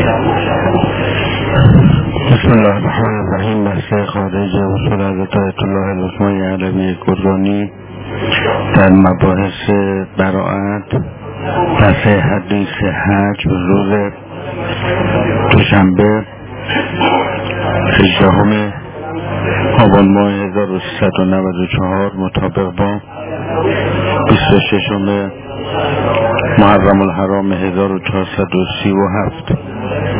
بسم الله الرحمن الرحیم. بحث خارج اصول حضرت آیت الله العظمای علوی گرگانی در مباحث براءت. بحث حدیث حج روز دوشنبه 18 آبان ماه 1394 مطابق با 26 محرم الحرام 1437.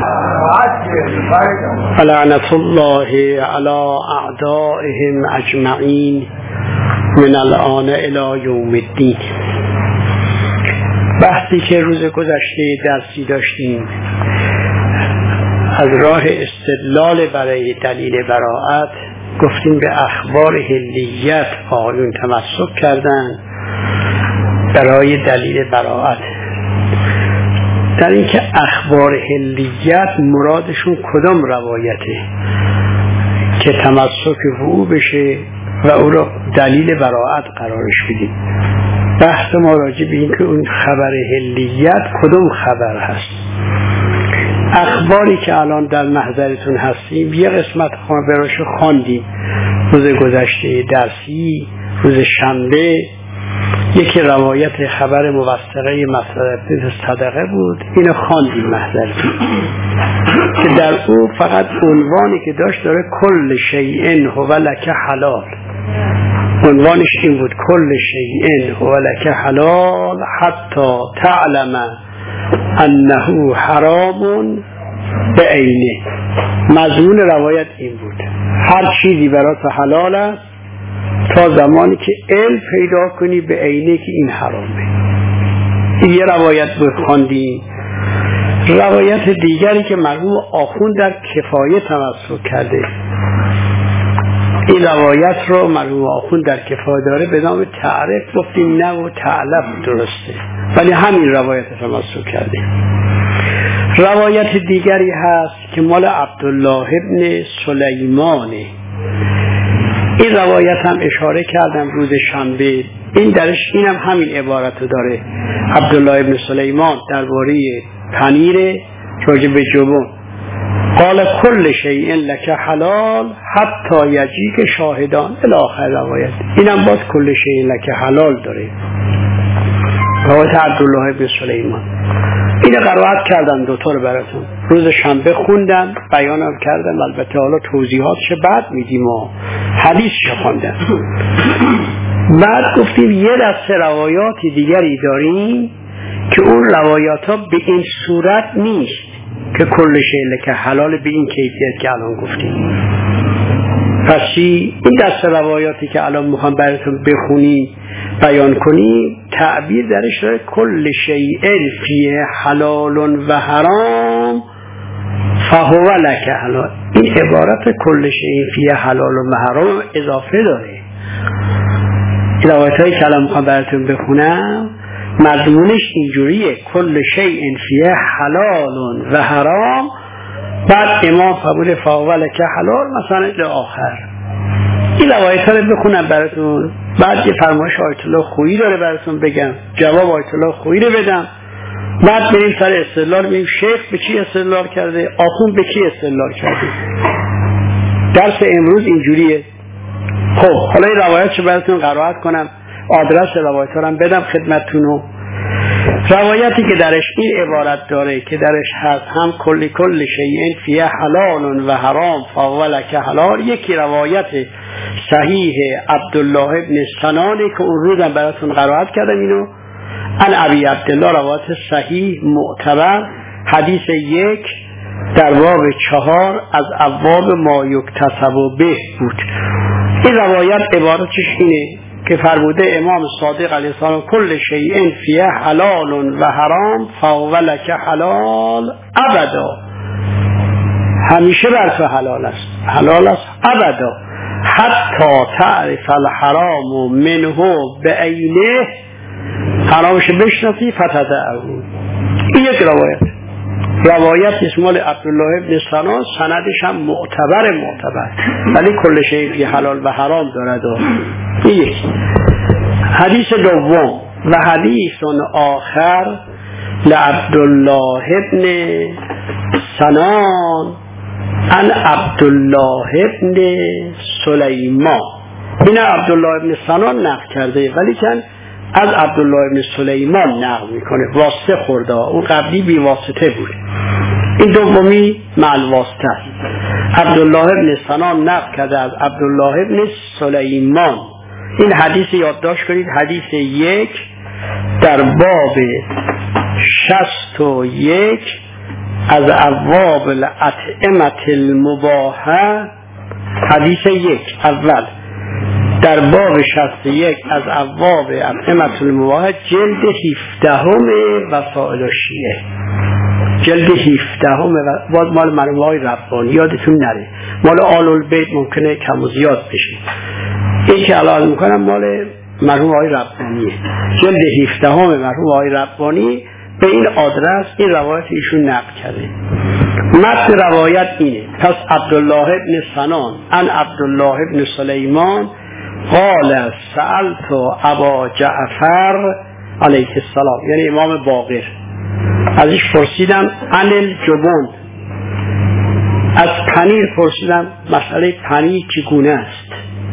لعنت الله علی اعدائهم اجمعین من الان الی یوم الدین. بحثی که روز گذشته درسی داشتیم از راه استدلال برای دلیل براءت گفتیم به اخبار حلیت آقایون تمسک کردن برای دلیل براءت. در این که اخبار حلیت مرادشون کدام روایته که تمسک به او بشه و او را دلیل براءت قرارش بدیم. بحث ما راجع به این که اون خبر حلیت کدام خبر هست. اخباری که الان در محضرتون هستیم یه قسمت براشو خواندیم روز گذشته درسی، روز شنبه. یکی روایت خبر موثقه مسعود صدقه بود، اینو خواندیم محضرتون که در او فقط عنوانی که داشت داره کل شیء هو لک حلال. عنوانش این بود کل شیء هو لک حلال حتی تعلم انه حرام بعینه. مضمون روایت این بود هر چیزی برات حلال است تا زمانی که علم پیدا کنی به عینه که این حرامه. این یه روایت بخواندیم. روایت دیگری که مرحوم آخوند در کفایه تمسک کرده، این روایت رو مرحوم آخوند در کفایه داره به نام تعرف گفتیم، نه و تعلف درسته، ولی همین روایت تمسک کرده. روایت دیگری هست که مال عبدالله ابن سلیمانه. این روایت هم اشاره کردم روز شنبه. این درش اینم همین عبارت داره. عبدالله ابن سلیمان درباره پنیر راجع به جبن قال کل شیء لک حلال حتی یجیک شاهدان الی آخر روایت. اینم باز کل شیء لک حلال داره، روایت عبدالله ابن سلیمان. اینو قرائت کردم دوتا رو براتون روز شنبه خوندم، بیانم کردم. البته حالا توضیحاتش بعد میدیم و حدیثش خواندم. بعد گفتیم یه دسته روایات دیگری داریم که اون روایات ها به این صورت نیست که کل شیء که حلال به این کیفیت که الان گفتیم. پس این دسته روایاتی که الان میخوام براتون بخونیم بیان کنیم تعبیر درش داره کل شیء فیه حلال و حرام فهو لک حلال. این عبارت کل شیء فیه حلال و حرام اضافه داره. این روایت هایی که الان میخوام براتون بخونم مضمونش اینجوریه کل شیء فیه حلال و حرام، بعد امام فرموده فهو لک حلال مثلا الی آخر. این روایت ها رو بخونم براتون. بعد یه فرمایش آیت الله خویی داره براتون بگم، جواب آیت الله خویی رو بدم. بعد بریم سر استدلال، بریم شیخ به چی استدلال کرده، آخوند به چی استدلال کرده. درس امروز اینجوریه. خب حالا این روایت رو براتون قرائت کنم، آدرس روایت ها رو هم بدم خدمتتون. روایتی که درش این عبارت داره که درش هست هم کل شیء فیه حلال و حرام فهو لک حلال، یکی روایت صحیح عبدالله ابن سنانه که اون روزم براتون قرائت کردم اینو. ان ابی عبدالله روایت صحیح معتبر، حدیث 1 در باب 4 از ابواب ما یکتسب به بود. این روایت عبارتش اینه که فرموده امام صادق علیه السلام کل شیء فیه حلال و حرام فهو لک حلال ابدا. همیشه بر تو حلال است، حلال است ابدا. حتی تعرف الحرام منه بعینه، حرامش بشناسی فتدعه. این یک روایت اسمال عبدالله ابن سنان، سندش هم معتبر ولی کل شیء فی حلال و حرام دارد. این حدیث دوم و حدیث آخر لعبدالله ابن سنان عن عبدالله ابن سلیمان. این عبدالله ابن سنان نقل کرده ولی که از عبدالله ابن سلیمان نقل میکنه، واسطه خورده، اون قبلی بی واسطه بود، این دومی مع الواسطه است. عبدالله ابن سنان نقل کرده از عبدالله ابن سلیمان. این حدیث یادداشت کنید، حدیث 1 در باب 61 از ابواب الاطعمة المباحة. حدیث 1 اول در باب 61 از ابواب اطعمة المباحة، جلد 17 وسائل الشیعه، جلد 17 باز مال مرحوم آقای ربانی، یادتون نره، مال آل البیت ممکنه کم و زیاد بشه. این که الان میکنم مال مرحوم آقای ربانیه، جلد 17 مرحوم آقای ربانی. به این آدرس این روایت ایشون نقل کرده. متن روایت اینه: پس عبدالله ابن سنان عن عبدالله ابن سلیمان قال سألت ابا جعفر علیه السلام، یعنی امام باقر، ازش پرسیدم عن الجبن، از پنیر پرسیدم، مسئله پنیر چگونه است.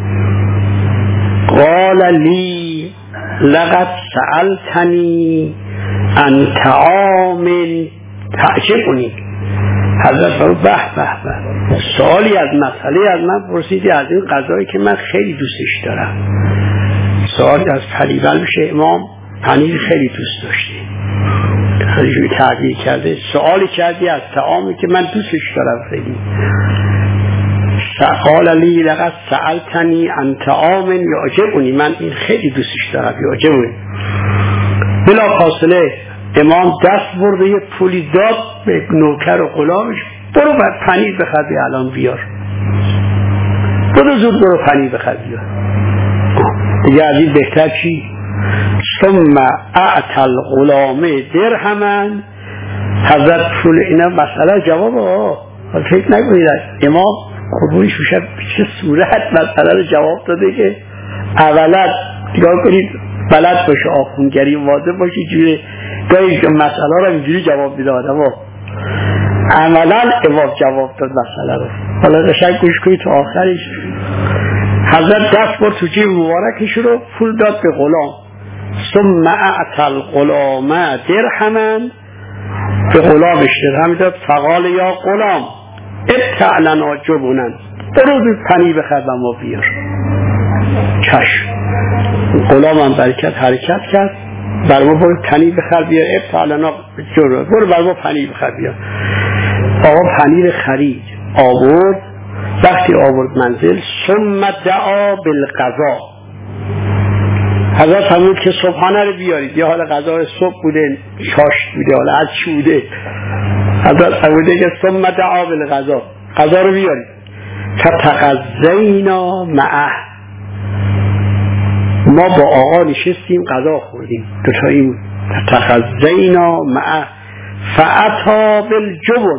قال لی لقد سألتنی عن طعام تعجبنی. حضرت فرمود به به به، سوالی از مسئله از من پرسیدی، از این غذایی که من خیلی دوستش دارم. سوالی از پنیر، بشه امام پنیر خیلی دوست داشتی، خیلی تعبیر کرده، سوالی کردی از طعامی که من دوستش دارم خیلی. قال لی لقد سألتنی عن طعام یعجبنی، من این خیلی دوستش دارم، یعجبنی. بلا فاصله امام دست برده یه پولی داد به نوکر و غلامش، برو پنیر بخر بیا الان بیار، برو زود برو پنیر بخر بیار. دیگه از این بهتر چی؟ ثم اعطى الغلام درهما. حضرت پول اینا مسئله جواب فکر نکنید امام قربونی شوشد چه صورت مسئله رو جواب داده که اولا نگاه کنید بلد باشه، آخونگری واضح باشه، جوری گاهی مسئله رو اینجوری جواب میده آدم ها، عملا امام جواب داد مسئله رو. حالا قشنگ گوش کنید تو آخرش. حضرت دست بر تو جیب مبارکش رو پول داد به غلام. ثم اعطى الغلام درهما، به غلامش درهم داد. فقال یا غلام ابتع لنا جبنا، برو پنیر بخر و ما بیار. چشم. غلام هم حرکت کرد، بر ما برو پنیر بخر بیار، ابتع لنا جبنا، برو بر ما پنیر بخر بیار. آقا پنیر خرید، آورد، وقتی آورد منزل ثم دعا بالغذا. حضرت فرمود که صبحانه رو بیارید، یا حالا غذا صبح بوده، چاشت بوده، حالا از چی بوده. حضرت فرمود که ثم دعا بالغذا، غذا رو بیارید. فتغذینا معه، ما با آقا نشستیم غذا خوردیم، دوتایی بود. فتغذینا معه فاتا بالجبن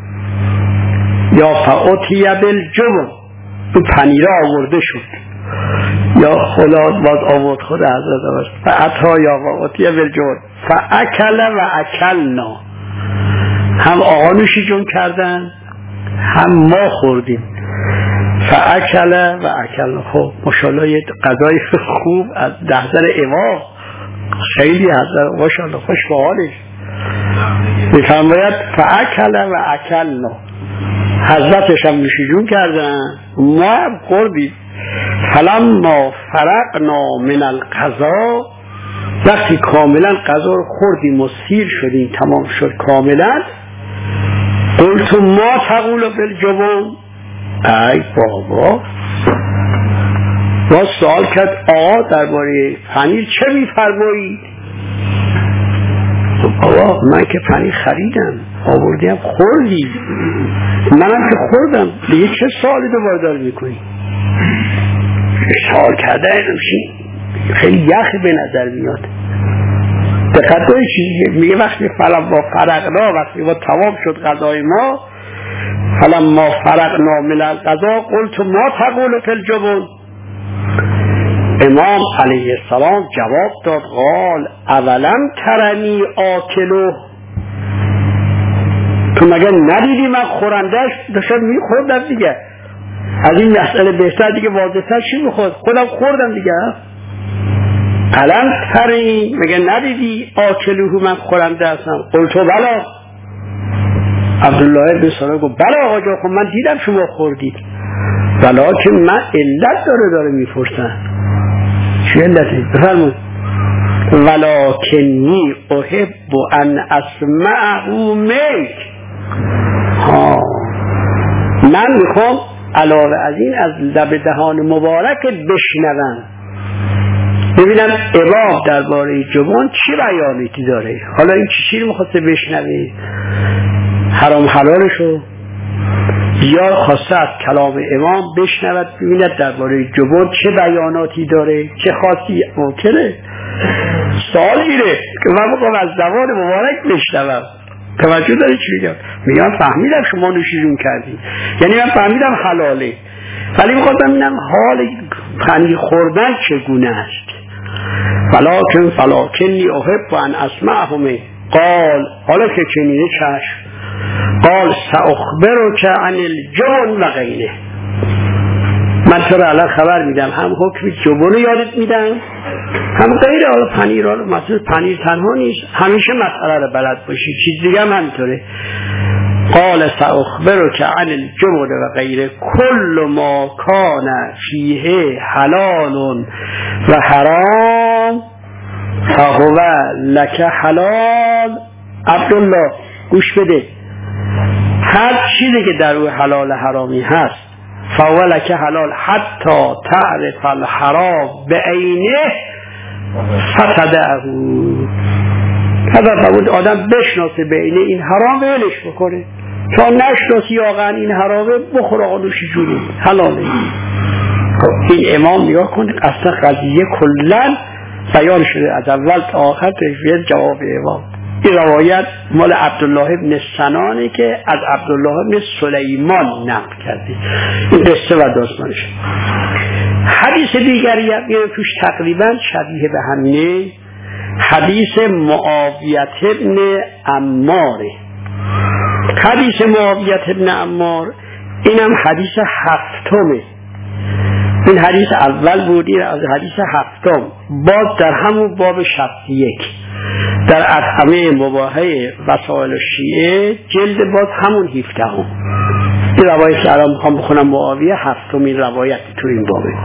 یا فاتی بالجبن، اون پنیره آورده شد یا خلاد باز آورد خود حضرت آورد. فاتا یا فاتی بالجبن فاکل و اکلنا، هم آقا نوشی جون کردن هم ما خوردیم. فاکل و اکلنا. خب ماشاءالله یه غذای خوب از نظر امام، خیلی حضرت ماشاءالله خوش به حالش. میفرماید فاکل و اکلنا، حضرتش هم نوشی جون کردن، ما هم خوردیم. فلما فرقنا من الغذا، وقتی کاملا غذا رو خوردیم و سیر شدیم، تمام شد کاملا. قلت ما تقول بالجبن، ای بابا، باز سوال کرد آقا درباره پنیر چه میفرمایید؟ بابا من که پنیر خریدم آوردیم خوردیم، منم که خوردم، دیگه چه سوالی دوباره داری میکنی؟ سوال کرده خیلی یخ به نظر میاد. دقت کنید چیزی میگه وقتی فلما فرقنا، وقتی ما تمام شد غذای ما، فلما فرقنا من الغذا قلت ما تقول فی الجبن، امام علیه السلام جواب داد قال اولم ترنی آکلو، تو مگه ندیدی من خورندهش داشتم میخوردم دیگه، از این مسئله بهتر دیگه واضح‌تر چی میخورد؟ خودم خوردم دیگه. الم ترنی، مگه ندیدی آکلوه من خورنده هستم؟ قلتو بلا، عبدالله بن سلام گفت بلا آقا جان، خب من دیدم شما خوردید، بلا که من علت داره میپرسن. چی علتی؟ بفرمون. ولکنی احب ان اسمعه منک، من میخوام علاوه از این از لب دهان مبارکت بشنوم، ببینم امام درباره جبن چی بیانیتی داره. حالا این چی رو میخواسته بشنوه؟ حرام حلالشو، یا خواسته از کلام امام بشنود ببیند درباره جبن چه بیاناتی داره، چه خاصی ممکنه سوال میره که من میخوام از زبان مبارک بشنوم. توجه داری چی میگم؟ میگم فهمیدم شما نوشیدون کردی، یعنی من فهمیدم حلاله، ولی میخواستم ببینم حال پنیر خوردن چگونه است. فلاکنی احب ان اسمعه منک قال، حالا که چنینه چشم، قال ساخبرک عن الجبن و غیره، من تو را الان خبر میدم، هم حکم جبن یادت میدم هم غیره. حالا پنیر، مثلا پنیر تنها نیست، همیشه مسئله رو بلد باشی، چیز دیگه هم همینطوره. قال ساخبرک عن الجبن و غیره کل ما کان فیه حلال و حرام فهو لک حلال. عبدالله گوش بده، هر چیزی که در او حلال حرامی هست فهو لک حلال حتی تعرف الحرام بعینه فتدعه، حتی بود آدم بشناسه بعینه این حرام ولش بکنه، تا نشناسی واقعا این حرامه بخور آقا نوشی جوری حلاله. این امام نگاه کنه اصلا قضیه کلن بیان شده از اول تا آخر، تشویه جواب امام. این روایت مال عبدالله ابن سنانه که از عبدالله ابن سلیمان نقل کرده، این قصه و داستانش. حدیث دیگری هم توش تقریبا شبیه به همینه، حدیث معاویت ابن عماره. حدیث معاویت ابن عمار اینم حدیث هفتمه، این حدیث اول بود، این از حدیث هفتم، باز در همون باب 61 در اطعمه مباحه وسائل شیعه جلد باز همون 17 هم. این روایت که الان میخوام بخونم معاویه هفتمین روایت تو این بابه.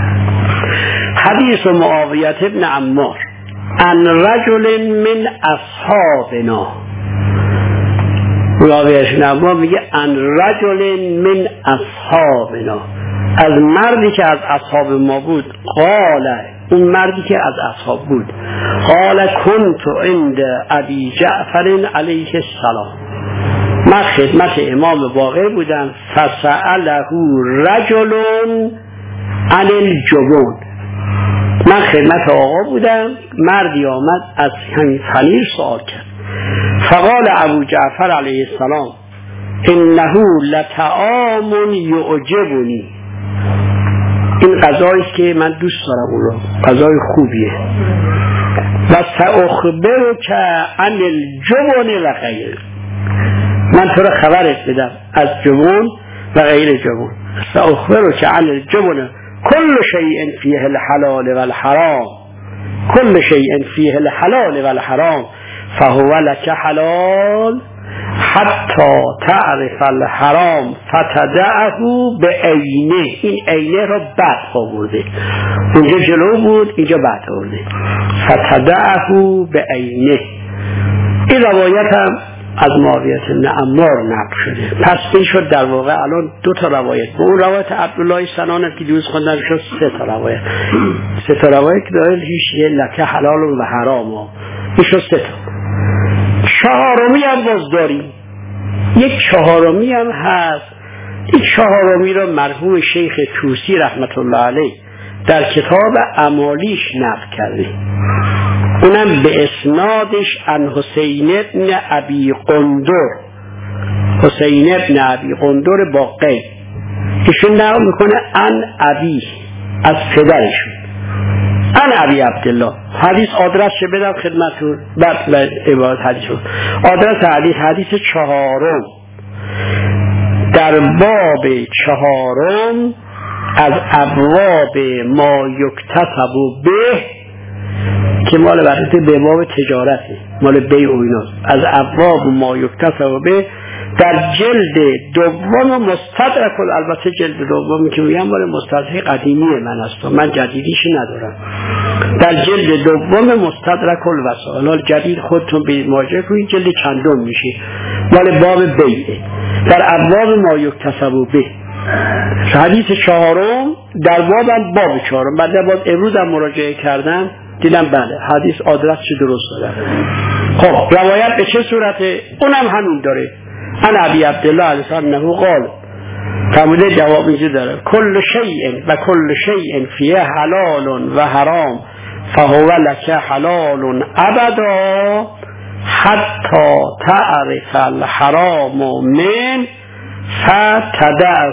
حدیث معاویت ابن عمار ان رجل من اصحابنا، معاویه ابن عمار میگه ان رجل من اصحابنا، از مردی که از اصحاب ما بود. قال، اون مردی که از اصحاب بود، قال کنت عند ابی جعفر علیه السلام، من خدمت امام باقر بودم. فسأله رجل عن الجبن، من خدمت آقا بودم، مردی آمد از همین پنیر سوال کرد. فقال ابو جعفر علیه السلام انه لطعام یعجبنی، این غذایی که من دوست دارم، اون رو غذای خوبیه. و ساخبرک عن الجبن و غیره، من تو رو خبرت بدم از جبن و غیر جبن. ساخبرک عن الجبن كل شيء فيه الحلال والحرام، كل شيء فيه الحلال والحرام فهو لك حلال حتی تعرف الحرام فتدعه بعینه. این عینه را بعد آورده، اونجا جلو بود اینجا بعد آورده. فتدعه بعینه. این روایت هم از معاویه بن عمار نقل شده. پس این شد در واقع الان دو تا روایت. اون روایت عبدالله سنان که دیروز خوندن شد سه تا روایت. سه تا روایت که داره هیچ لکه حلال و حرام ها، این شد سه تا. چهارمی هم باز داریم، یک چهارمی هم هست. این چهارمی را مرحوم شیخ طوسی رحمت الله علیه در کتاب اعمالیش نقل کرده، اونم به اسنادش عن حسین ابن ابی قندر، حسین ابن ابی قندر باقی، ایشون نقل میکنه عن ابی، از پدرشون. انا ابی عبدالله. حدیث آدرس چه بدم خدمتتون بعد عبارت حدیث رو. آدرس حدیث 4 در باب 4 از ابواب ما یکتسب به، که مال برای به باب تجارتی، مال بیع و ایناست. از ابواب ما یکتسب به در جلد دوم مستدرک، البته جلد دومی که میگم مال مستدرک قدیمی من است، من جدیدیش ندارم. در جلد دوم مستدرک الوسائل، جدید خودتون به مراجعه کنید، جلد چندم میشه، مال باب بیعه، در ابواب ما یکتسب به. حدیث 4 در باب 4. بعد باز امروز هم مراجعه کردم دیدم بله حدیث آدرس چه درست داره. خب روایت به چه صورته؟ اونم همین داره. انا ابی عبدالله علیه السلام نهو قال، فرموده جواب اینجا داره کل شیء و کل شیء فیه حلال و حرام فهو لک حلال ابدا حتی تعرف الحرام من فتدعه.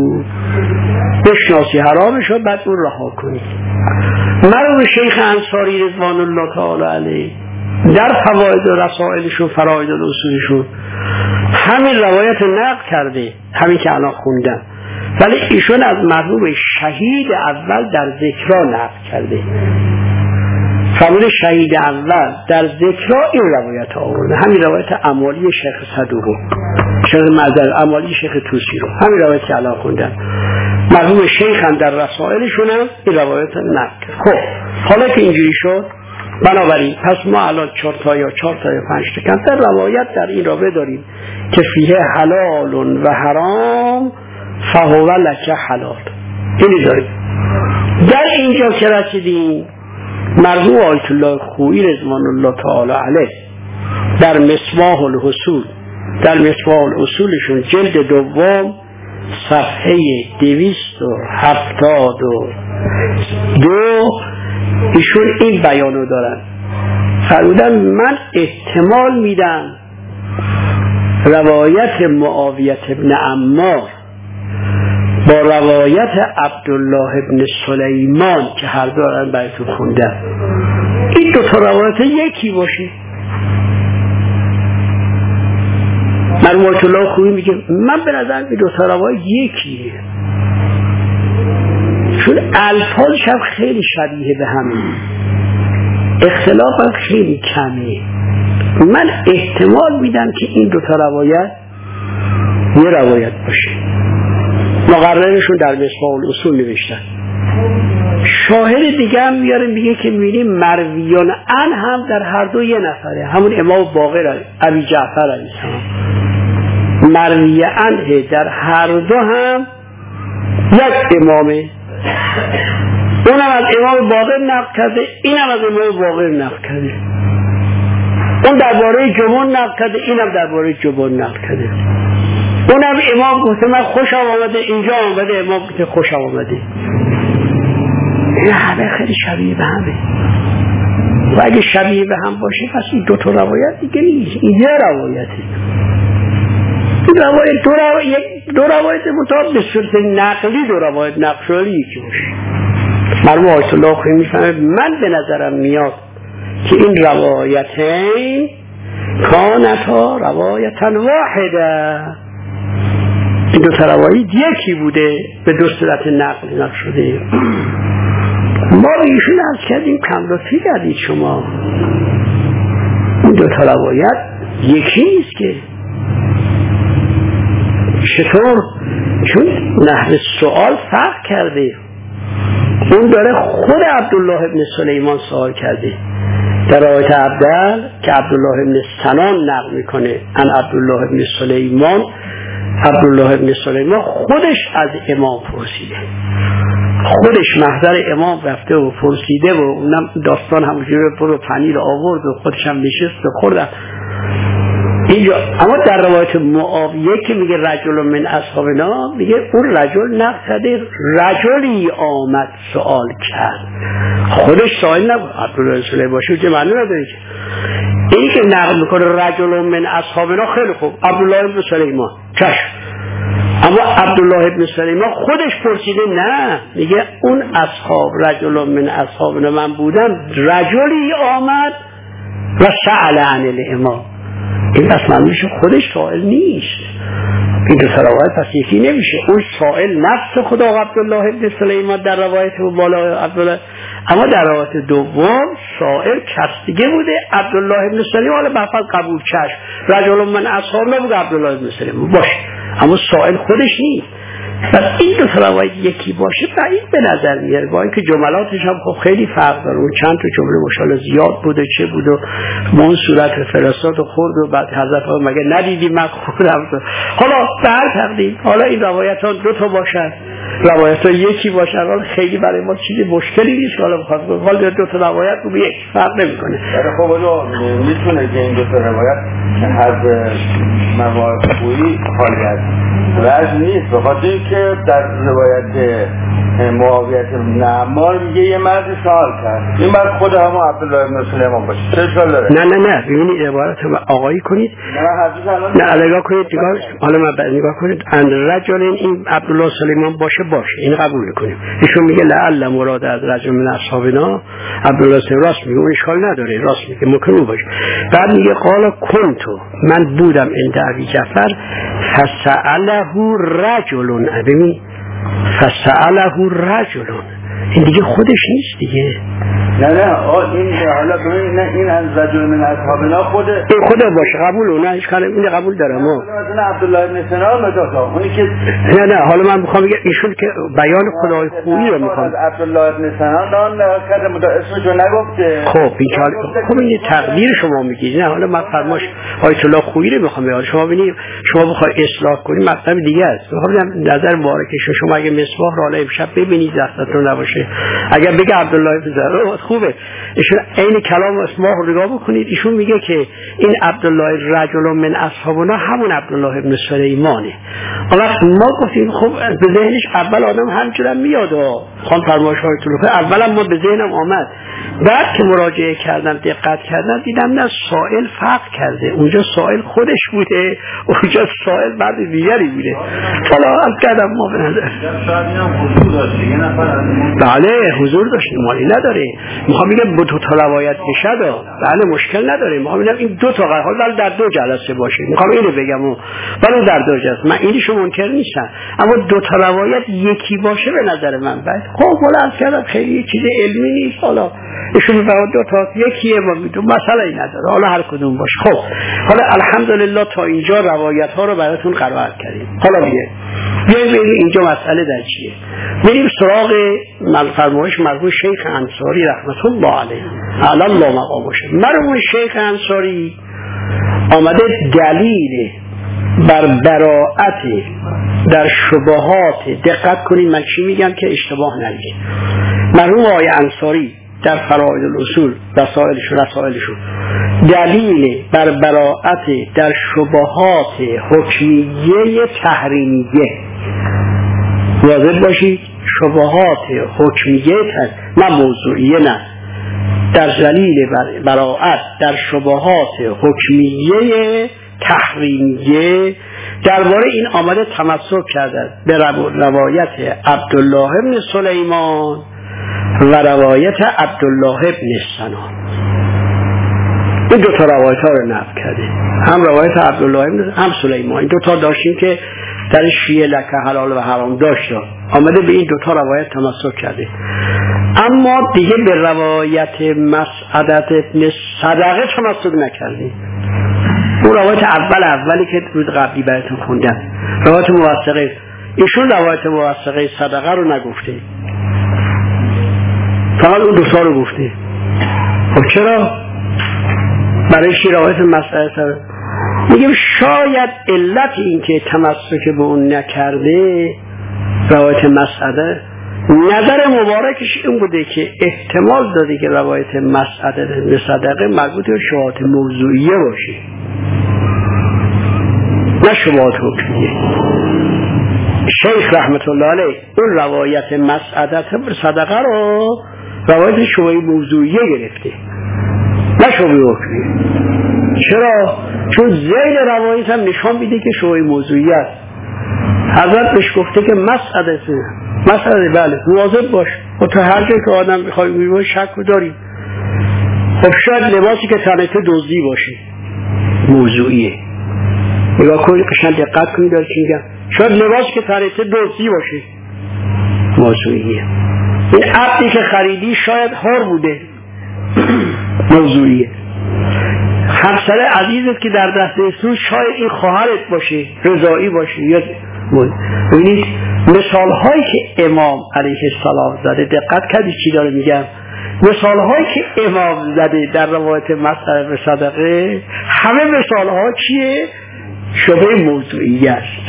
بشناسی حرامشو بعد اون رها کنید. مرحوم شیخ انصاری رضوان الله تعالی علیه در فواید و رسائلشون، فرائد و اصولشون همین روایت نقل کرده، همین که الان خوندم، ولی ایشون از مرحوم شهید اول در ذکرا نقل کرده. فرموده شهید اول در ذکرا این روایت آورده، همین روایت عمالی شیخ صدوقو، شیخ معذر عمالی شیخ توسی رو، همین روایت که الان خوندم. مرحوم شیخ هم در رسائلشون هم این روایت نقل کرد. خب حالا که اینجوری شد، بنابراین پس ما الان 4 یا 5 تا روایت در این رابطه داریم که فیه حلال و حرام فهو لک حلال. اینی داریم. در اینجا که رسیدیم مرحوم آیت الله خویی رضوان الله تعالی علیه در مصباح الاصول، در مصباح الاصولشون جلد دوم صفحه 272 ایشون این بیانو دارن. فرمودن من احتمال میدم روایت معاویه ابن عمار با روایت عبدالله ابن سلیمان که هر دو دارن براتون خوندن، این دو تا روایت یکی باشه. مرحوم آیت الله خویی میگه من به نظر این دو تا روایت یکیه، چون الفاظش هم خیلی شبیه به همه، اختلاف هم خیلی کمه. من احتمال میدم که این دو تا روایت یه روایت باشه. مقررشون در مصباح الاصول نوشتن. شاهد دیگه هم میاره، میگه که میبینیم مرویان ان هم در هر دو یه نفره، همون امام باقر ابی جعفر علیه السلام. مرویه ان در هر دو هم یک امامه، اونم از امام باقر نقل کرده، اینم از امام باقر نقل کرده. اون درباره جبن نقل کرده، اینم درباره جبن نقل کرده. اونم امام گفته من خوشم آمده، اینجا آمده امام گفته خوشم آمده. این همه خیلی شبیه به همه. و اگه شبیه به هم باشه پس این دو تا روایت دیگه نیست، این یه روایته. این روایت دو روایت مطابق به صورت نقلی، دو روایت نقل شده یکی باشه. مرحوم آیت الله خویی میفهمه من به نظرم میاد که این روایتین کانتا روایتا واحده، این دو تا روایت یکی بوده به دو صورت نقل شده. ما ایشون از کردیم کم لطفی کردید شما، این دو تا روایت یکی نیست که. چطور؟ چون نحو سوال فرق کرده. اون داره خود عبدالله ابن سلیمان سوال کرده در روایت عبدال که عبدالله ابن سنان نقل میکنه ان عبدالله ابن سلیمان. عبدالله ابن سلیمان خودش از امام پرسیده، خودش محضر امام رفته و پرسیده و اونم داستان همونجوری برو پنیر آورد و خودش هم نشست و خوردن اینجا. اما در روایت معاویه که میگه رجل من اصحابنا، میگه اون رجل نقصده رجلی آمد سوال کرد، خودش سوال نبود. عبدالله سلیمان باشه که معنی نداره که این که نقل میکنه رجل من اصحابنا خیلی خوب، عبدالله بن سلیمان چشم، اما عبدالله ابن سلیمان خودش پرسیده نه، میگه اون اصحاب رجل من اصحابنا من بودم، رجلی آمد و سأل عن الامام. این پس من میشه خودش سائل نیست. این دو روایت پس یکی نمیشه. اون سائل نفس خدا عبدالله ابن سلیمان در روایت بالا عبدالله، اما در روایت دوم سائل کس دیگه بوده، عبدالله ابن سلیمان. حالا بحث قبول چشم، رجل من اصحابنا بوده عبدالله ابن سلیمان باشه، اما سائل خودش نیست. پس این دو روایت یکی باشه بعید به نظر میاد، با اینکه جملاتش هم خب خیلی فرق داره. اون چند تا جمله مشال زیاد بوده چه بوده، ما اون صورت فرستاد و خورد و بعد حضرت ها مگه ندیدی من خوردم. حالا به هر تقدیر حالا این روایت ها دو تا باشن، روایت ها یکی باشن، حالا خیلی برای ما چیزی مشکلی نیست. حالا بخواد حالا دو تا روایت رو یک فرق نمیکنه. خب حالا میتونه که این دو تا روایت از موارد خویی خالی از وجه نیست، بخاطر که در روایت معاویت نعمار میگه یه مرد سوال کرد، این مرد خود همون عبدالله ابن سلیمان باشه، چه اشکال داره؟ نه ببینید عبارت آقایی کنید، نه نگاه کنید دیگه. حالا من بعد نگاه کنید ان رجل این عبدالله سلیمان باشه این قبول کنیم. ایشون میگه لعل مراد از رجل من اصحابنا عبدالله سلیمان، راست میگه، اون اشکال نداره، راست میگه، ممکن او باشه. بعد میگه قال کنتو من بودم عند ابی جعفر فسأله رجل، ببین فسأله رجل، این دیگه خودش نیست دیگه. نه این حالا این از رجل من اصحابنا خود باشه، قبول نه هیچ کاری، این قبول داره. ما مثلا عبدالله ابن سلیمان مدافع اونی که نه حالا من میخوام بگم ایشون که بیان خدای خویی رو میخوام. عبدالله ابن سلیمان کرده اسمشو نگفته. خب این تقدیر شما میگید. نه حالا من فرماش آیت الله خویی رو میخوام بگم. شما ببینید شما بخوای اصلاح کنی مطلب دیگه است. میخوام نظر مبارکش شما اگه مصباح رو حالا امشب ببینید دستتون نباشه، اگر بگه عبدالله ابن سلیمان خوبه، ایشون عین کلام اسماء رو نگاه بکنید، ایشون میگه که این عبدالله رجل من اصحابنا همون عبدالله ابن سلیمانه. وقت ما گفتیم خب به ذهنش اول آدم همچنان میاد و خان فرمایش های طلوفه اولا ما به ذهنم آمد، بعد که مراجعه کردم دقت کردم دیدم نه سائل فرق کرده، اونجا سائل خودش بوده، اونجا سائل بعد دیگری بوده. حالا از کردم ما به نظر بله حضور داشتیم، مالی نداره. میخوام بگم دو تا روایت بشه بله مشکل نداره. میخوام بگم این دو تا حال در دو جلسه باشه، میخوام اینو بگم ولی در دو جلسه من اینشو منکر نیستم، اما دو تا روایت یکی باشه به نظر من بعد خب حالا از کردم خیلی چیز علمی نیست. حالا ایشون میفرماد دو تا یکیه ما میدون مسئله نداره، حالا هر کدوم باشه. خب حالا الحمدلله تا اینجا روایت ها رو براتون قرائت کردیم. حالا بیایم اینجا مسئله در چیه. بریم سراغ فرمایش مرحوم شیخ انصاری رحمت الله علیه اعلی الله مقامش. مرحوم شیخ انصاری آمده دلیل بر براءت در شبهات، دقت کنید من چی میگم که اشتباه نگید. مرحوم آقای انصاری در فرائض الاصول رسائلشون دلیل بر براءت در شبهات حکمیه تحریمیه، واضح باشید شبهات حکمیه نه موضوعیه، نه در دلیل براءت در شبهات حکمیه تحریمیه درباره این آمده تمسک کرده به روایت عبدالله ابن سلیمان و روایت عبدالله ابن سنان. این دو تا روایت ها رو نقل کرده، هم روایت عبدالله ابن هم سلیمان. این دو تا داشتیم که در شیعه لکه حلال و حرام داشت، آمده به این دو تا روایت تمسک کرده، اما دیگه به روایت مسعدت ابن صدقه تمسک نکرده. اون روایت اولی که روز قبلی براتون خوندم روایت موثقه، ایشون روایت موثقه صدقه رو نگفته، فقط اون دو تا رو گفته. خب چرا؟ برای چی روایت مسعدت؟ میگم شاید علت این که تمسک به اون نکرده روایت مسعده، نظر مبارکش این بوده که احتمال داده که روایت مسعده به صدقه مربوط به شبهات موضوعیه باشه نه شبهات حکمیه. شیخ رحمت الله علیه اون روایت مسعده به صدقه رو روایت شبهه موضوعیه گرفته نه شبهه حکمیه. چرا؟ چون ذیل روایت هم نشان میده که شبهه موضوعی است. حضرت بهش گفته که مسئله بله مواظب باش و تا هر جایی که آدم میخوای میبای شک داری. خب شاید لباسی که تنت دزدی باشه، موضوعیه. نگاه کنید قشنگ دقت کنید داری چی میگم. شاید لباسی که تنت دزدی باشه، موضوعیه. این عبدی که خریدی شاید هار بوده، موضوعیه. همسر عزیزت که در دست سو شاید این خواهرت باشه، رضایی باشه. یا ببینید مثال هایی که امام علیه السلام زده، دقت کردید چی داره میگم؟ مثال هایی که امام زده در روایت مسئله به صدقه، همه مثال ها چیه؟ شبه موضوعی است.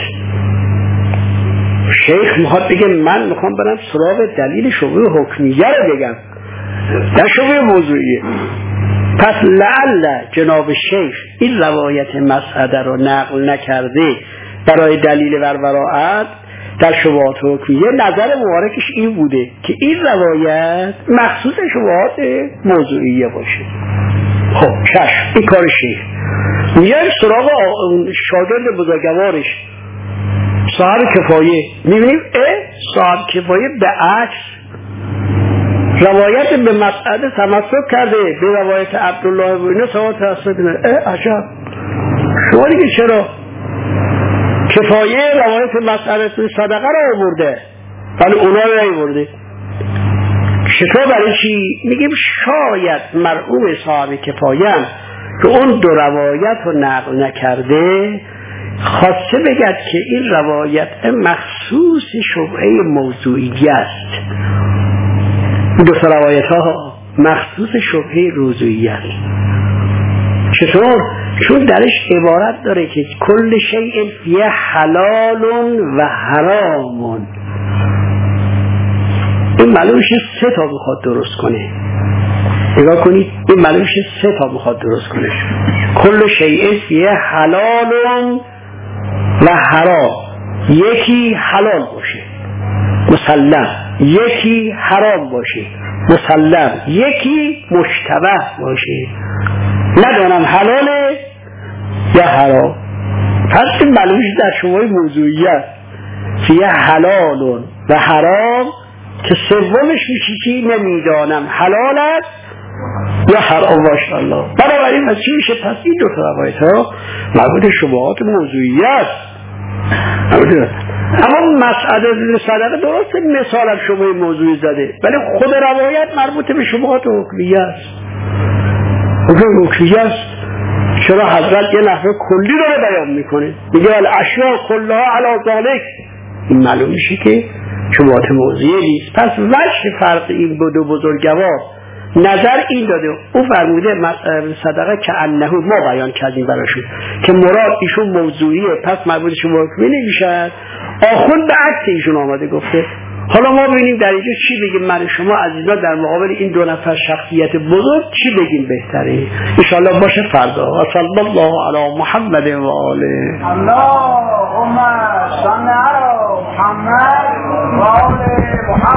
شیخ میخواد بگه من میخوام برم سراغ دلیل شبه حکمیه رو بگم، در شبه موضوعیه. پس لعل جناب شیخ این روایت مسعده رو نقل نکرده برای دلیل براعت در شبهات حکمیه. نظر مبارکش این بوده که این روایت مخصوص شبهات موضوعیه باشه. خب چشم، این کار شیخ. میایم سراغ شاگرد بزرگوارش صاحب کفایه، میبینیم صاحب کفایه به عکس روایت به مسعده تمسک کرده به روایت عبدالله بن سعد تمسک کرده. عجب، شما دیگه چرا کفایه روایت مسعده صدقه رو آورده ولی اونا رو نمی‌آورده؟ چطور برای چی؟ میگیم شاید مرحوم صاحب کفایه که اون دو روایت رو نقل نکرده خواسته بگد که این روایت مخصوص شبهه موضوعی است. این دو روایت ها مخصوص شبهه موضوعی است. چطور؟ چون درش عبارت داره که کل شیء فیه حلال و حرام. این معلومش 3 تا میخواد درست کنه. نگاه کنید، این معلومش 3 تا میخواد درست کنه. کل شیء فیه حلال و حرام، یکی حلال باشه مسلم، یکی حرام باشه مسلم، یکی مشتبه باشه ندانم حلاله یا حرام. پس این معلومش در شمای موضوعیت فیه حلال و حرام که سومش میشه چی؟ نمیدانم حلال است یا حرام. ماشاءالله. بنابراین از چی میشه؟ پس این دو تا روایت ها مربوط شبهات موضوعی است. اما مسعده صدقه درسته مثالم شبهه موضوعی زده ولی خود روایت مربوط به شبهات حکمیه است. حکمیه است. چرا حضرت یه نحوه کلی رو بیان میکنه، میگه الاشیاء کلها علی ذالک. این معلوم میشه که شبهات موضوعی نیست. پس وجه فرق این دو بزرگوار نظر این داده، او فرموده صدقه که انه ما بیان کردیم براشون که مراد ایشون موضوعیه پس مربوط شما حکمی نمیشن. آخوند به عکس ایشون آمده گفته. حالا ما ببینیم در اینجا چی بگیم من شما عزیزا در مقابل این دو نفر شخصیت بزرگ چی بگیم بهتره. انشاءالله باشه فردا. و صلی الله علی محمد و آله. اللهم صل علی محمد و آله محمد.